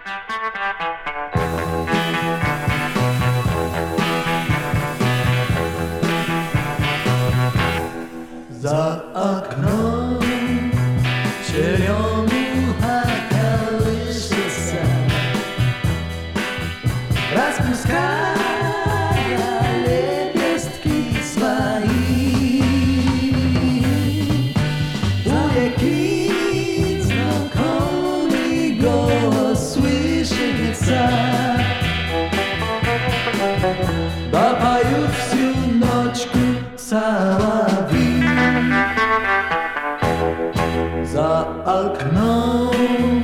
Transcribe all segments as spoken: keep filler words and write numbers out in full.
За окном черемуха колышется, распуская лепестки свои. У реки знакомый голос слышится, да поют всю ночку соловьи. За окном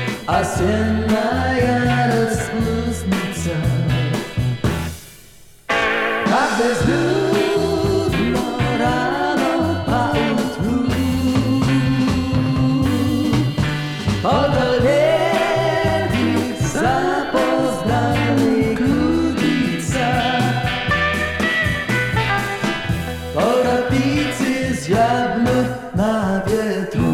осенняя распустница, как безлюдно рано поутру. Только ветер запоздалый крутится, торопится зябнуть на ветру.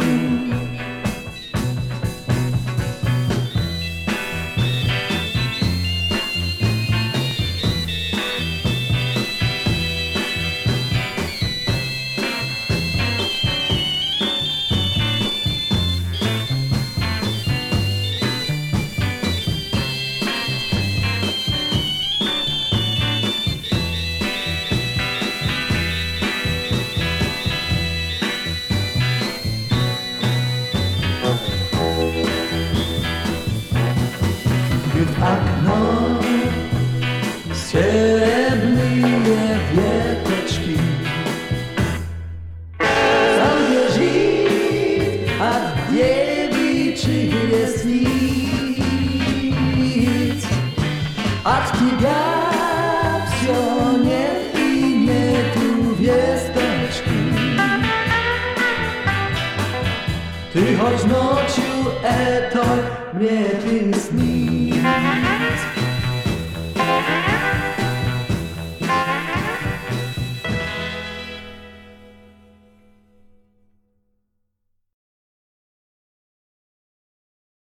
В окно серебряные веточки, сам бежит от девичьих ресниц. От тебя все нет и нету весточки. Ты хоть ночью этой мне приснись.